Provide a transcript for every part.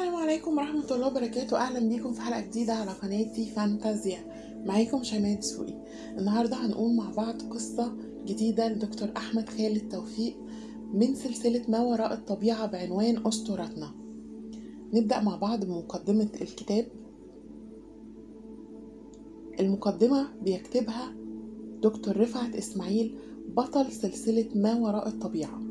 السلام عليكم ورحمة الله وبركاته. أهلا بيكم في حلقة جديدة على قناتي فانتازيا. معاكم شيماء دسوقي. النهاردة هنقول مع بعض قصة جديدة لدكتور أحمد خالد توفيق من سلسلة ما وراء الطبيعة بعنوان أسطورتنا. نبدأ مع بعض بمقدمة الكتاب. المقدمة بيكتبها دكتور رفعت إسماعيل بطل سلسلة ما وراء الطبيعة.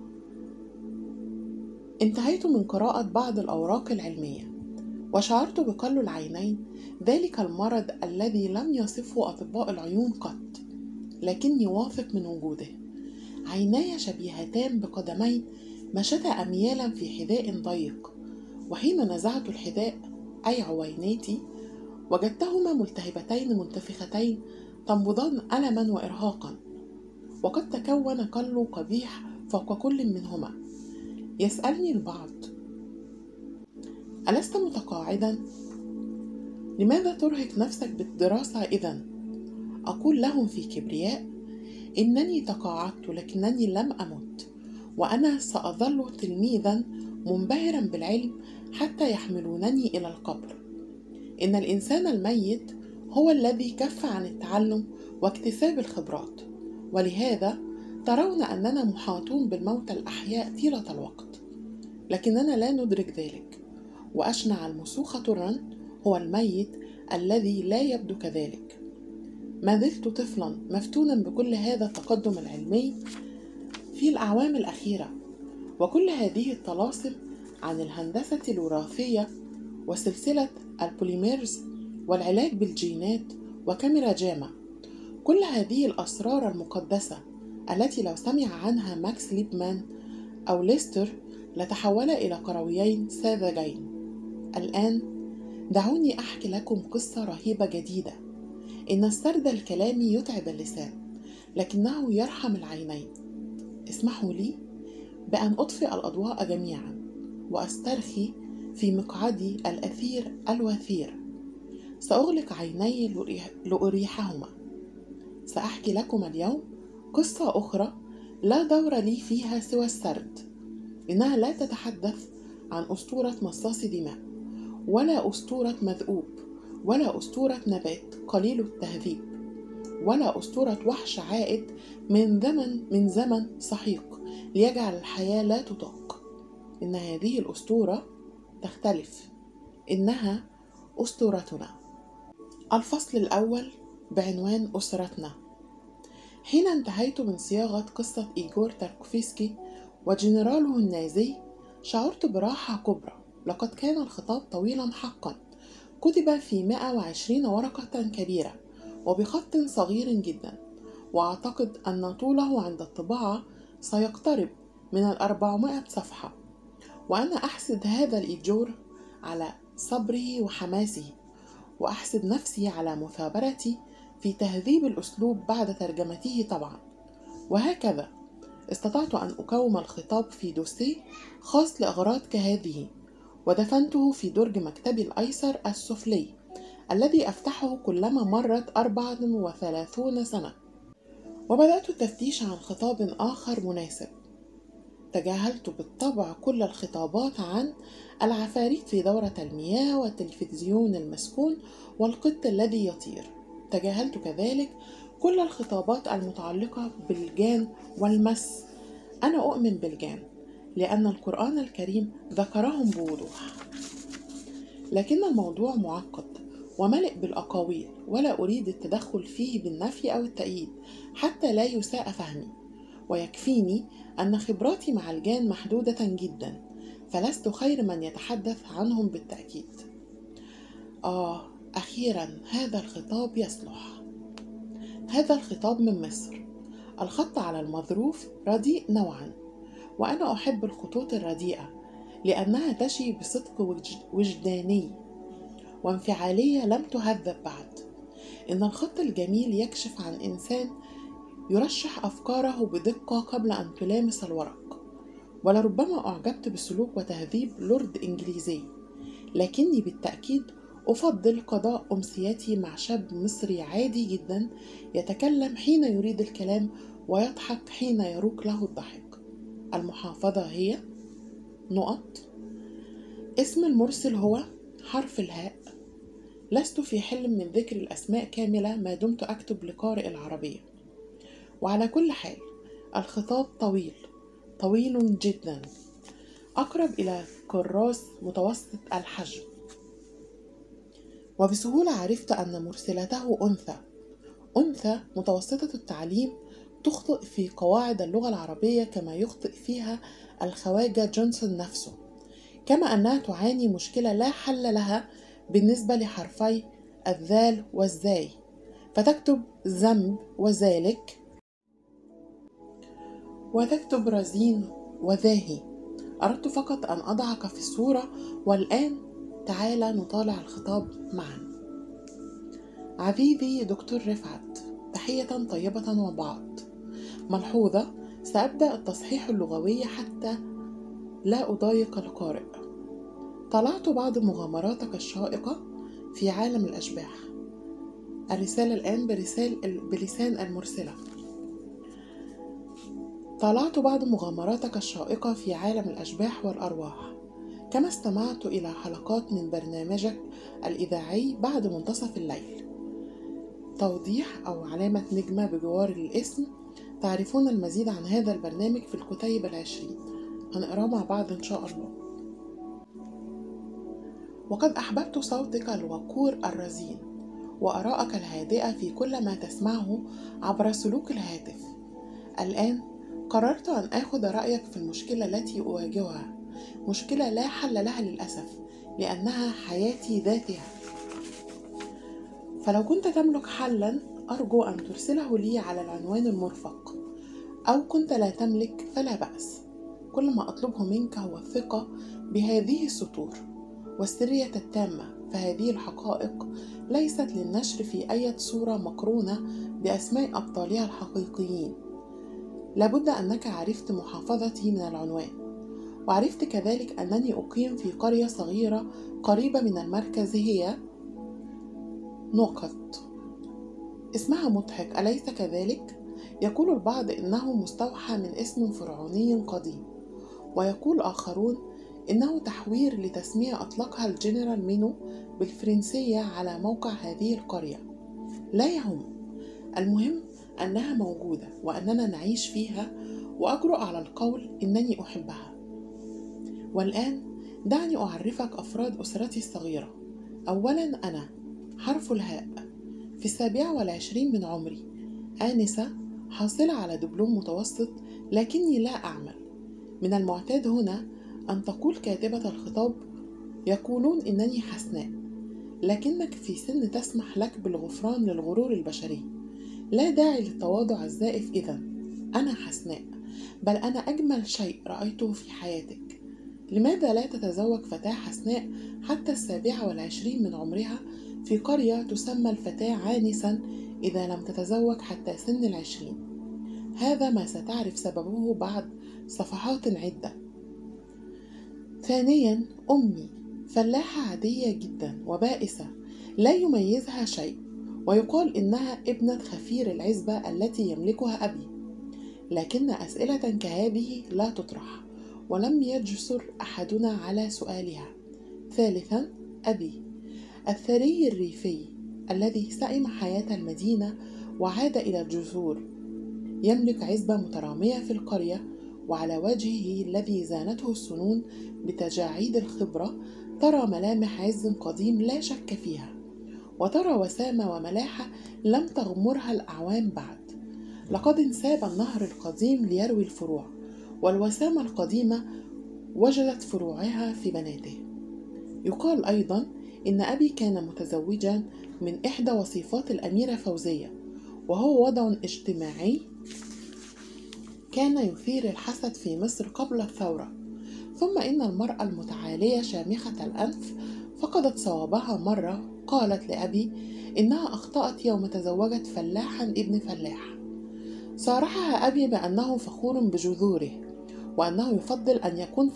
انتهيت من قراءة بعض الأوراق العلمية وشعرت بقلل العينين، ذلك المرض الذي لم يصفه أطباء العيون قط، لكني واثق من وجوده. عيناي شبيهتان بقدمين مشتا أميالا في حذاء ضيق، وحين نزعت الحذاء أي عويناتي وجدتهما ملتهبتين منتفختين تنبضان ألما وإرهاقا، وقد تكون قل قبيح فوق كل منهما. يسألني البعض: ألست متقاعدا؟ لماذا ترهق نفسك بالدراسة إذن؟ أقول لهم في كبرياء: إنني تقاعدت لكنني لم أمت، وأنا سأظل تلميذا منبهرا بالعلم حتى يحملونني إلى القبر. إن الإنسان الميت هو الذي كف عن التعلم واكتساب الخبرات، ولهذا ترون أننا محاطون بالموتى الأحياء طيلة الوقت، لكننا لا ندرك ذلك. وأشنع المسوخ طرا هو الميت الذي لا يبدو كذلك. ما زلت طفلا مفتونا بكل هذا التقدم العلمي في الأعوام الأخيرة، وكل هذه الطلاسم عن الهندسة الوراثية وسلسلة البوليميرز والعلاج بالجينات وكاميرا جاما، كل هذه الأسرار المقدسة التي لو سمع عنها ماكس ليبمان أو ليستر لتحول إلى كرويين ساذجين. الآن دعوني أحكي لكم قصة رهيبة جديدة. إن السرد الكلامي يتعب اللسان لكنه يرحم العينين. اسمحوا لي بأن أطفئ الأضواء جميعا وأسترخي في مقعدي الأثير الوثير. سأغلق عيني لأريحهما. سأحكي لكم اليوم قصة أخرى لا دور لي فيها سوى السرد. إنها لا تتحدث عن أسطورة مصاص دماء، ولا أسطورة مذئوب، ولا أسطورة نبات قليل التهذيب، ولا أسطورة وحش عائد من زمن سحيق ليجعل الحياة لا تطاق. إن هذه الأسطورة تختلف. إنها أسطورتنا. الفصل الأول بعنوان أسرتنا. حين انتهيت من صياغة قصة إيغور تاركوفسكي وجنراله النازي شعرت براحة كبرى. لقد كان الخطاب طويلا حقا، كتب في 120 ورقة كبيرة وبخط صغير جدا، وأعتقد أن طوله عند الطباعة سيقترب من 400 صفحة. وأنا أحسد هذا الإيجور على صبره وحماسه، وأحسد نفسي على مثابرتي في تهذيب الأسلوب بعد ترجمته طبعا. وهكذا استطعت أن أكوم الخطاب في دوسيه خاص لأغراض كهذه، ودفنته في درج مكتبي الأيسر السفلي الذي أفتحه كلما مرت 34 سنة. وبدأت التفتيش عن خطاب آخر مناسب. تجاهلت بالطبع كل الخطابات عن العفاريت في دورة المياه والتلفزيون المسكون والقط الذي يطير. تجاهلت كذلك كل الخطابات المتعلقة بالجان والمس. أنا أؤمن بالجان لأن القرآن الكريم ذكرهم بوضوح، لكن الموضوع معقد وملئ بالأقاويل، ولا أريد التدخل فيه بالنفي أو التأييد حتى لا يساء فهمي. ويكفيني أن خبراتي مع الجان محدودة جدا، فلست خير من يتحدث عنهم بالتأكيد. أخيرا هذا الخطاب يصلح. هذا الخطاب من مصر. الخط على المظروف رديء نوعا، وأنا أحب الخطوط الرديئة لأنها تشي بصدق وجداني وانفعالية لم تهذب بعد. إن الخط الجميل يكشف عن إنسان يرشح أفكاره بدقة قبل أن تلامس الورق. ولربما أعجبت بسلوك وتهذيب لورد إنجليزي، لكني بالتأكيد أفضل قضاء أمسيتي مع شاب مصري عادي جدا يتكلم حين يريد الكلام ويضحك حين يروق له الضحك. المحافظة هي اسم المرسل هو حرف الهاء. لست في حل من ذكر الأسماء كاملة ما دمت أكتب لقارئ العربية. وعلى كل حال الخطاب طويل جدا، أقرب إلى كراس متوسط الحجم، وبسهولة عرفت أن مرسلته أنثى متوسطة التعليم، تخطئ في قواعد اللغة العربية كما يخطئ فيها الخواجة جونسون نفسه، كما أنها تعاني مشكلة لا حل لها بالنسبة لحرفي الذال والزاي، فتكتب ذنب وذلك، وتكتب رزين وذاهي. أردت فقط أن أضعك في الصورة، والآن تعال نطالع الخطاب معا. عزيزي دكتور رفعت، تحية طيبة وبعض. ملحوظة: سأبدأ التصحيح اللغوي حتى لا أضايق القارئ. طلعت بعض مغامراتك الشائقة في عالم الأشباح. الرسالة الآن بلسان المرسلة. طالعت بعض مغامراتك الشائقة في عالم الأشباح والأرواح، كما استمعت إلى حلقات من برنامجك الإذاعي بعد منتصف الليل. توضيح أو علامة نجمة بجوار الاسم. تعرفون المزيد عن هذا البرنامج في الكتيب 20، هنقرأ مع بعض إن شاء الله. وقد أحببت صوتك الوقور الرزين وآراءك الهادئة في كل ما تسمعه عبر سلوك الهاتف. الآن قررت أن آخذ رأيك في المشكلة التي أواجهها، مشكلة لا حل لها للأسف، لأنها حياتي ذاتها. فلو كنت تملك حلا أرجو أن ترسله لي على العنوان المرفق، أو كنت لا تملك فلا بأس. كل ما أطلبه منك هو الثقة بهذه السطور والسرية التامة، فهذه الحقائق ليست للنشر في أي صورة مقرونة بأسماء أبطالها الحقيقيين. لابد أنك عرفت محافظتي من العنوان، وعرفت كذلك أنني أقيم في قرية صغيرة قريبة من المركز، هي نقط. اسمها مضحك، أليس كذلك؟ يقول البعض إنه مستوحى من اسم فرعوني قديم، ويقول آخرون إنه تحوير لتسمية أطلقها الجنرال مينو بالفرنسية على موقع هذه القرية. لا يهم، المهم أنها موجودة وأننا نعيش فيها، وأجرؤ على القول إنني أحبها. والآن دعني أعرفك أفراد أسرتي الصغيرة. أولا، أنا حرف الهاء، في 27 من عمري، آنسة حاصلة على دبلوم متوسط، لكني لا أعمل. من المعتاد هنا أن تقول كاتبة الخطاب: يقولون إنني حسناء، لكنك في سن تسمح لك بالغفران للغرور البشري. لا داعي للتواضع الزائف. إذن أنا حسناء، بل أنا أجمل شيء رأيته في حياتك. لماذا لا تتزوج فتاة حسناء حتى 27 من عمرها في قرية تسمى الفتاة عانسا إذا لم تتزوج حتى سن 20؟ هذا ما ستعرف سببه بعد صفحات عدة. ثانيا، أمي فلاحة عادية جدا وبائسة، لا يميزها شيء، ويقال إنها ابنة خفير العزبة التي يملكها أبي، لكن أسئلة كهذه لا تطرح، ولم يجسر أحدنا على سؤالها. ثالثا، أبي الثري الريفي الذي سئم حياة المدينة وعاد إلى الجذور، يملك عزبة مترامية في القرية، وعلى وجهه الذي زانته السنون بتجاعيد الخبرة ترى ملامح عز قديم لا شك فيها، وترى وسامة وملاحة لم تغمرها الأعوام بعد. لقد انساب النهر القديم ليروي الفروع، والوسامة القديمة وجدت فروعها في بناته. يقال أيضا إن أبي كان متزوجا من إحدى وصيفات الأميرة فوزية، وهو وضع اجتماعي كان يثير الحسد في مصر قبل الثورة. ثم إن المرأة المتعالية شامخة الأنف فقدت صوابها مرة، قالت لأبي إنها أخطأت يوم تزوجت فلاحا ابن فلاح. صارحها أبي بأنه فخور بجذوره، وأنه يفضل أن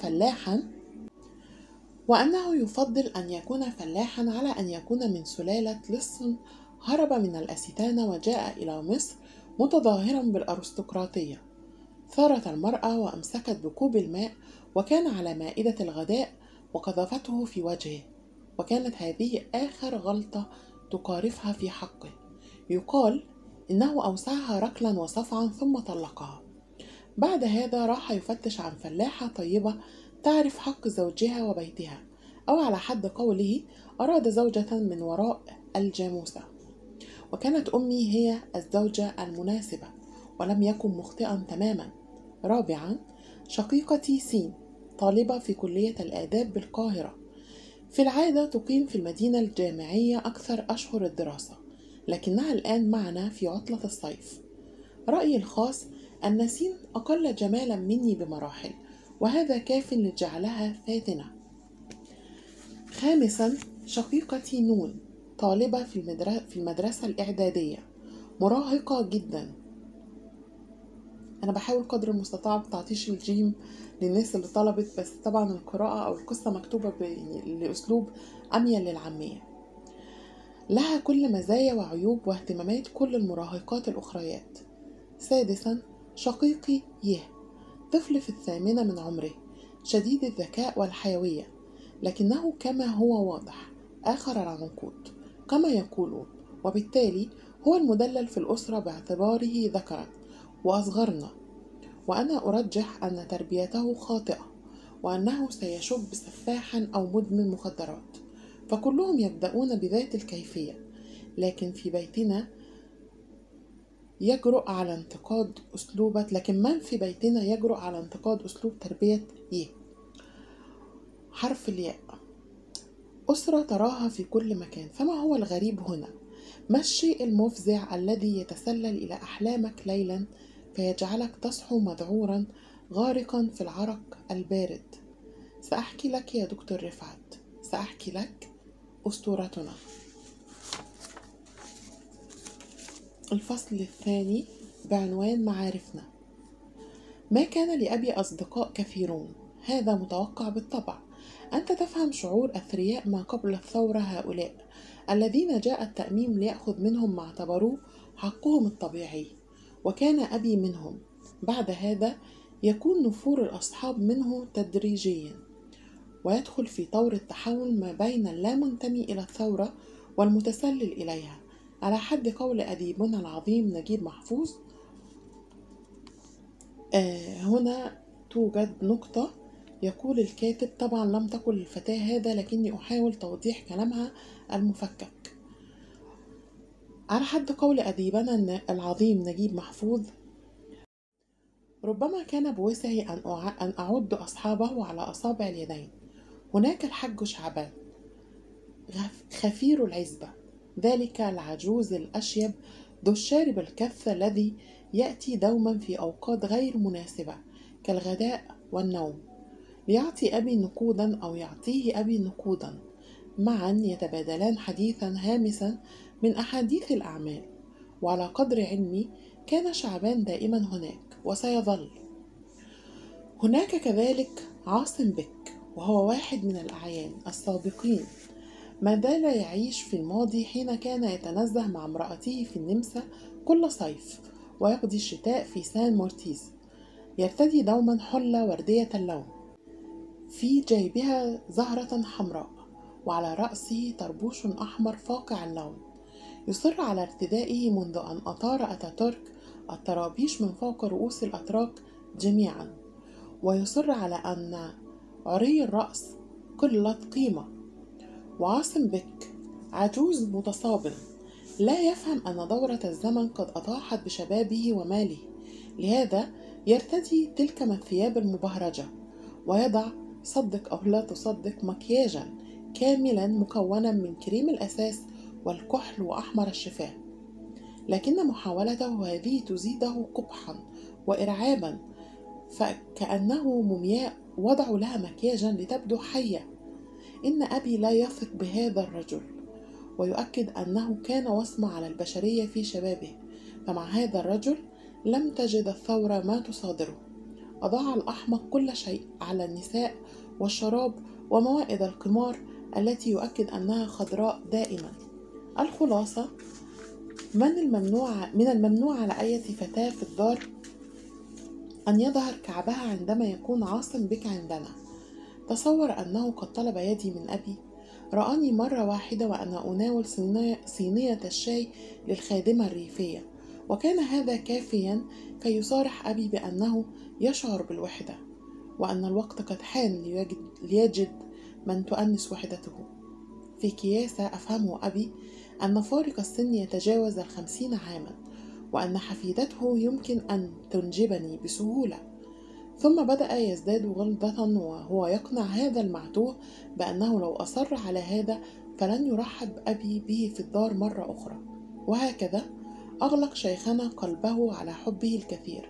يكون فلاحا على أن يكون من سلالة لص هرب من الأستانة وجاء إلى مصر متظاهرا بالأرستقراطية. ثارت المرأة وأمسكت بكوب الماء، وكان على مائدة الغداء، وقذفته في وجهه، وكانت هذه آخر غلطة تقارفها في حقه. يقال إنه أوسعها ركلا وصفعا ثم طلقها. بعد هذا راح يفتش عن فلاحة طيبة تعرف حق زوجها وبيتها، أو على حد قوله أراد زوجة من وراء الجاموسة، وكانت أمي هي الزوجة المناسبة ولم يكن مخطئا تماما. رابعا، شقيقتي سين طالبة في كلية الآداب بالقاهرة، في العادة تقيم في المدينة الجامعية أكثر أشهر الدراسة، لكنها الآن معنا في عطلة الصيف. رأيي الخاص أن سين أقل جمالا مني بمراحل، وهذا كاف لجعلها فاتنة. خامسا، شقيقتي نون طالبة في المدرسة الإعدادية، مراهقة جدا. أنا بحاول قدر المستطاع بتعطيش الجيم للناس اللي طلبت، بس طبعا القراءة أو القصة مكتوبة لأسلوب أميل للعامية. لها كل مزايا وعيوب واهتمامات كل المراهقات الأخريات. سادسا، شقيقي يه طفل في 8 من عمره، شديد الذكاء والحيوية، لكنه كما هو واضح آخر العنقود كما يقولون، وبالتالي هو المدلل في الأسرة باعتباره ذكرا وأصغرنا. وأنا أرجح أن تربيته خاطئة، وأنه سيشب سفاحا أو مدمن مخدرات، فكلهم يبدأون بذات الكيفية. لكن في بيتنا يجرؤ على انتقاد أسلوب تربية يه. حرف الياء. أسرة تراها في كل مكان، فما هو الغريب هنا؟ ما الشيء المفزع الذي يتسلل إلى أحلامك ليلا فيجعلك تصحو مذعورا غارقا في العرق البارد؟ سأحكي لك يا دكتور رفعت، سأحكي لك أسطورتنا. الفصل الثاني بعنوان معارفنا. ما كان لأبي أصدقاء كثيرون، هذا متوقع بالطبع. أنت تفهم شعور أثرياء ما قبل الثورة هؤلاء الذين جاء التأميم ليأخذ منهم ما اعتبروه حقهم الطبيعي، وكان أبي منهم. بعد هذا يكون نفور الأصحاب منه تدريجيا، ويدخل في طور التحول ما بين اللامنتمي إلى الثورة والمتسلل إليها، على حد قول أديبنا العظيم نجيب محفوظ. هنا توجد نقطة، يقول الكاتب، طبعا لم تقل الفتاة هذا لكني أحاول توضيح كلامها المفكك. على حد قول أديبنا العظيم نجيب محفوظ: ربما كان بوسعي أن أعد أصحابه على أصابع اليدين. هناك الحج شعبان خفير العزبة، ذلك العجوز الأشيب ذو الشارب الكث الذي يأتي دوما في أوقات غير مناسبة كالغداء والنوم ليعطي أبي نقودا أو يعطيه أبي نقودا، معا يتبادلان حديثا هامسا من أحاديث الأعمال. وعلى قدر علمي كان شعبان دائما هناك وسيظل هناك. كذلك عاصم بك، وهو واحد من الأعيان السابقين، ما زال يعيش في الماضي حين كان يتنزه مع امرأته في النمسا كل صيف، ويقضي الشتاء في سان مورتيز. يرتدي دوما حلة وردية اللون، في جيبها زهرة حمراء، وعلى رأسه طربوش أحمر فاقع اللون. يصر على ارتدائه منذ أن أطار أتاتورك الطرابيش من فوق رؤوس الأتراك جميعا، ويصر على أن عري الرأس قلة قيمة. وعاصم بك عجوز متصابن، لا يفهم أن دورة الزمن قد أطاحت بشبابه وماله، لهذا يرتدي تلك من الثياب المبهرجة، ويضع، صدق أو لا تصدق، مكياجا كاملا مكونا من كريم الأساس والكحل وأحمر الشفاه. لكن محاولته هذه تزيده قبحا وإرعابا، فكأنه مومياء وضعوا لها مكياجا لتبدو حية. إن أبي لا يثق بهذا الرجل، ويؤكد أنه كان وصمة على البشرية في شبابه، فمع هذا الرجل لم تجد الثورة ما تصادره. أضاع الأحمق كل شيء على النساء والشراب وموائد القمار التي يؤكد أنها خضراء دائما. الخلاصة: من الممنوع على أي فتاة في الدار أن يظهر كعبها عندما يكون عاصم بك عندنا. تصور أنه قد طلب يدي من أبي. رآني مرة واحدة وأنا أناول صينية الشاي للخادمة الريفية، وكان هذا كافيا كي يصارح أبي بأنه يشعر بالوحدة، وأن الوقت قد حان ليجد من تؤنس وحدته. في كياسة أفهمه أبي أن فارق السن يتجاوز 50 عاما، وأن حفيدته يمكن أن تنجبني بسهولة. ثم بدأ يزداد غلظة وهو يقنع هذا المعتوه بأنه لو أصر على هذا فلن يرحب أبي به في الدار مرة أخرى، وهكذا أغلق شيخنا قلبه على حبه الكثير.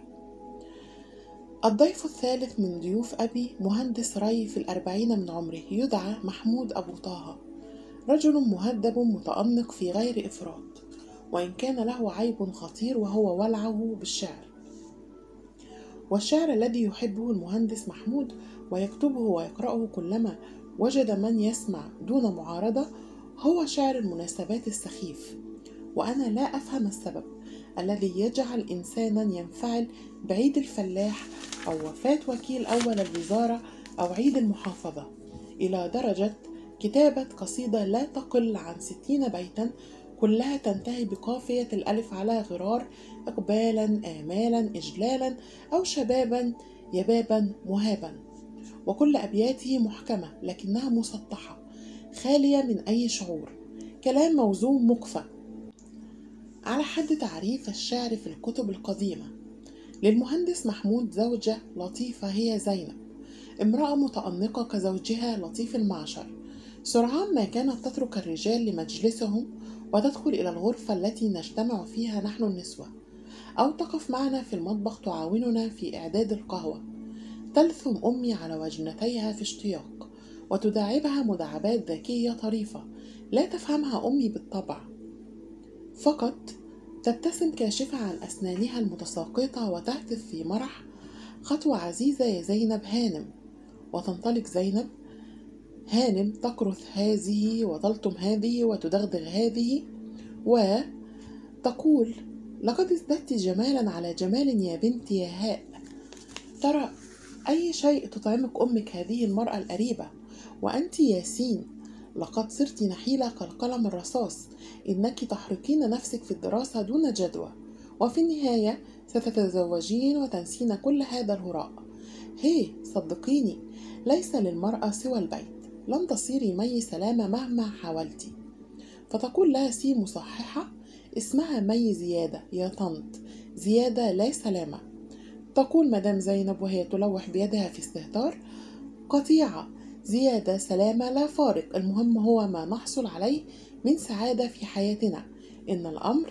الضيف الثالث من ضيوف أبي مهندس ري في 40 من عمره، يدعى محمود أبو طه، رجل مهذب متأنق في غير إفراط، وإن كان له عيب خطير وهو ولعه بالشعر. والشعر الذي يحبه المهندس محمود ويكتبه ويقرأه كلما وجد من يسمع دون معارضة هو شعر المناسبات السخيف. وأنا لا أفهم السبب الذي يجعل إنسانا ينفعل بعيد الفلاح أو وفاة وكيل أول الوزارة أو عيد المحافظة إلى درجة كتابة قصيدة لا تقل عن 60 بيتا كلها تنتهي بقافية الألف على غرار: إقبالا آمالا إجلالا أو شبابا يبابا مهابا، وكل أبياته محكمة لكنها مسطحة خالية من أي شعور، كلام موزون مقفى على حد تعريف الشعر في الكتب القديمة. للمهندس محمود زوجة لطيفة هي زينب، امرأة متأنقة كزوجها لطيف المعشر. سرعان ما كانت تترك الرجال لمجلسهم وتدخل إلى الغرفة التي نجتمع فيها نحن النسوة، أو تقف معنا في المطبخ تعاوننا في إعداد القهوة. تلثم أمي على وجنتيها في اشتياق وتداعبها مداعبات ذكية طريفة لا تفهمها أمي بالطبع، فقط تبتسم كاشفة عن أسنانها المتساقطة وتهتف في مرح: خطوة عزيزة يا زينب هانم. وتنطلق زينب هانم تكرث هذه وتلطم هذه وتدغدغ هذه وتقول: لقد ازددت جمالا على جمال يا بنتي يا هاء. ترى أي شيء تطعمك أمك هذه المرأة الأريبة. وأنت ياسين لقد صرت نحيلة كالقلم الرصاص، إنك تحرقين نفسك في الدراسة دون جدوى، وفي النهاية ستتزوجين وتنسين كل هذا الهراء. هي صدقيني، ليس للمرأة سوى البيت، لن تصيري مي سلامة مهما حاولتي. فتقول لها سي مصححة: اسمها مي زيادة يا طنط، زيادة لا سلامة. تقول مدام زينب وهي تلوح بيدها في استهتار: قطيعة، زيادة سلامة لا فارق، المهم هو ما نحصل عليه من سعادة في حياتنا. إن الأمر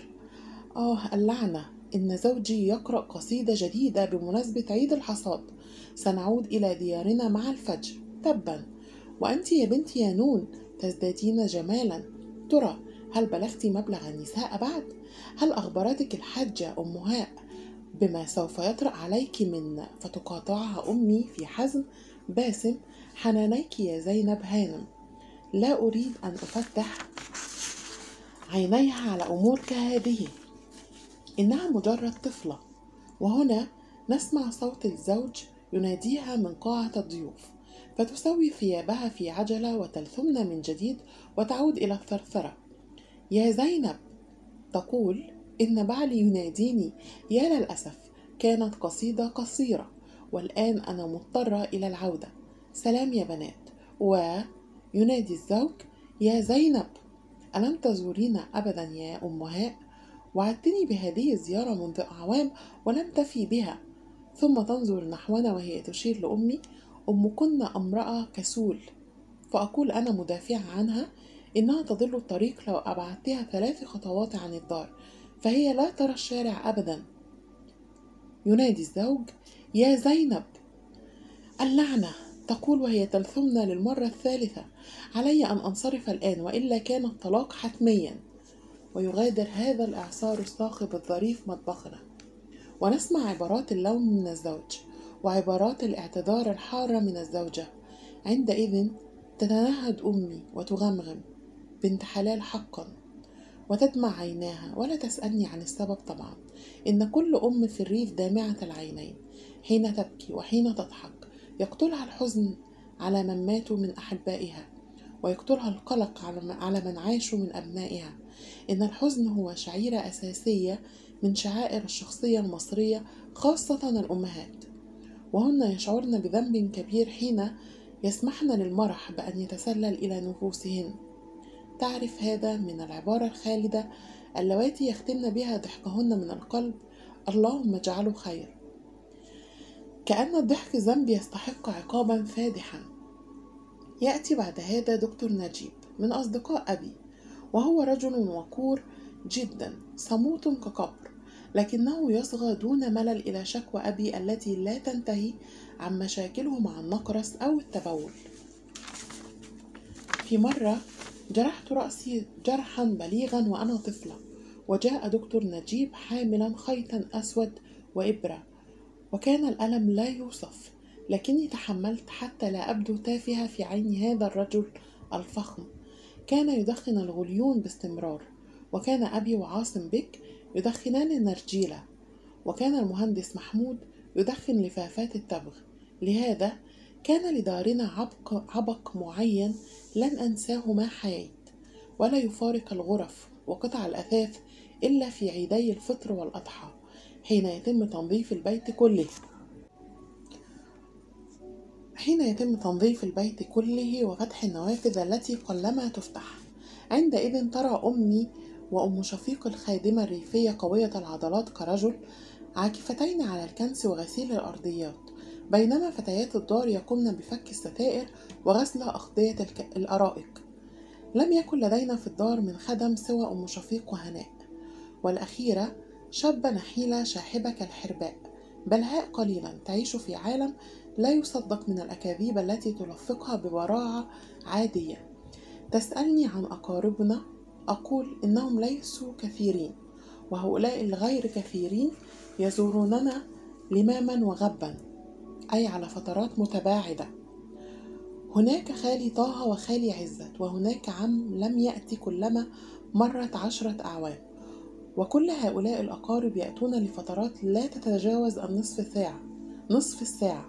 اللعنة، إن زوجي يقرأ قصيدة جديدة بمناسبة عيد الحصاد، سنعود إلى ديارنا مع الفجر، تبا. وأنت يا بنتي يا نون تزدادين جمالا. ترى هل بلغت مبلغ النساء بعد؟ هل أخبرتك الحاجة أمهاء بما سوف يطرأ عليك من؟ فتقاطعها أمي في حزم باسم: حنانيك يا زينب هانم، لا أريد أن أفتح عينيها على أمور كهذه، إنها مجرد طفلة. وهنا نسمع صوت الزوج يناديها من قاعة الضيوف، فتسوي ثيابها في عجلة وتلثمن من جديد وتعود إلى الثرثرة: يا زينب. تقول: إن بعلي يناديني. يا للأسف، كانت قصيدة قصيرة والآن أنا مضطرة إلى العودة. سلام يا بنات. وينادي الزوج: يا زينب، ألم تزورين أبدا يا أمهاء؟ وعدتني بهذه الزيارة منذ أعوام ولم تفي بها. ثم تنظر نحونا وهي تشير لأمي: أمكن امرأة كسول. فأقول أنا مدافعة عنها: إنها تضل الطريق لو أبعدتها 3 خطوات عن الدار، فهي لا ترى الشارع أبدا. ينادي الزوج: يا زينب. اللعنة. تقول وهي تلثمن للمرة الثالثة: علي أن أنصرف الآن وإلا كان الطلاق حتميا. ويغادر هذا الإعصار الصاخب الظريف مطبخنا، ونسمع عبارات اللوم من الزوج وعبارات الاعتذار الحارة من الزوجة. عندئذ تتنهد أمي وتغمغم: بنت حلال حقا، وتدمع عيناها ولا تسألني عن السبب طبعا. إن كل أم في الريف دامعة العينين، حين تبكي وحين تضحك يقتلها الحزن على من ماتوا من أحبائها، ويقتلها القلق على من عاشوا من أبنائها. إن الحزن هو شعيرة أساسية من شعائر الشخصية المصرية، خاصة الأمهات، وهن يشعرن بذنب كبير حين يسمحن للمرح بأن يتسلل إلى نفوسهن. تعرف هذا من العبارة الخالدة اللواتي يختمن بها ضحكهن من القلب: اللهم اجعله خير. كأن الضحك ذنب يستحق عقابا فادحا. يأتي بعد هذا دكتور نجيب من أصدقاء أبي، وهو رجل وقور جدا، صموت كقبر، لكنه يصغى دون ملل إلى شكوى أبي التي لا تنتهي عن مشاكله مع النقرس أو التبول. في مرة جرحت رأسي جرحا بليغا وأنا طفلة، وجاء دكتور نجيب حاملا خيطا أسود وإبرة، وكان الألم لا يوصف، لكني تحملت حتى لا أبدو تافهة في عين هذا الرجل الفخم. كان يدخن الغليون باستمرار، وكان أبي وعاصم بك يدخنان النرجيلة، وكان المهندس محمود يدخن لفافات التبغ. لهذا كان لدارنا عبق معين لن أنساه ما حييت، ولا يفارق الغرف وقطع الأثاث إلا في عيدي الفطر والأضحى، حين يتم تنظيف البيت كله وفتح النوافذ التي قلما تفتح. عندئذ ترى أمي وأم شفيق الخادمة الريفية قوية العضلات كرجل عاكفتين على الكنس وغسيل الأرضيات، بينما فتيات الدار يقومن بفك الستائر وغسل أغطية الأرائك. لم يكن لدينا في الدار من خدم سوى أم شفيق وهناء، والأخيرة شابة نحيلة شاحبة كالحرباء، بلهاء قليلا، تعيش في عالم لا يصدق من الأكاذيب التي تلفقها ببراعة عادية. تسألني عن أقاربنا، أقول إنهم ليسوا كثيرين، وهؤلاء الغير كثيرين يزوروننا لماما وغبا، أي على فترات متباعدة. هناك خالي طه وخالي عزت، وهناك عم لم يأتي كلما مرت 10 أعوام، وكل هؤلاء الأقارب يأتون لفترات لا تتجاوز نصف الساعة،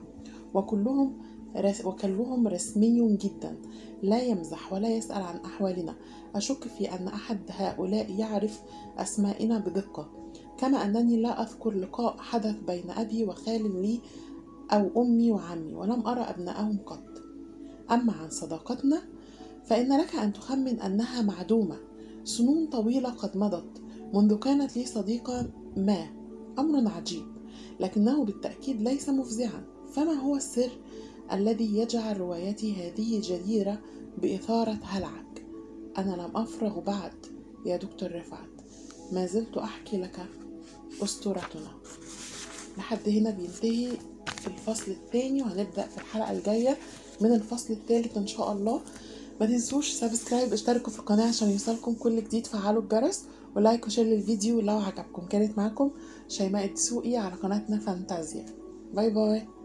وكلهم رسمي جدا، لا يمزح ولا يسأل عن أحوالنا. أشك في أن أحد هؤلاء يعرف أسمائنا بدقة، كما أنني لا أذكر لقاء حدث بين أبي وخال لي أو أمي وعمي، ولم أرى أبنائهم قط. أما عن صداقتنا فإن لك أن تخمن أنها معدومة. سنون طويلة قد مضت منذ كانت لي صديقة ما، أمر عجيب، لكنه بالتأكيد ليس مفزعا. فما هو السر الذي يجعل روايتي هذه جديرة بإثارة هلعك؟ أنا لم أفرغ بعد يا دكتور رفعت، ما زلت أحكي لك أسطورتنا. لحد هنا بينتهي الفصل الثاني، وهنبدأ في الحلقة الجاية من الفصل الثالث إن شاء الله. ما تنسوش سبسكرايب، اشتركوا في القناة عشان يوصلكم كل جديد، فعلوا الجرس ولايك وشير للفيديو لو عجبكم. كانت معكم شيماء الدسوقي على قناتنا فانتازيا. باي باي.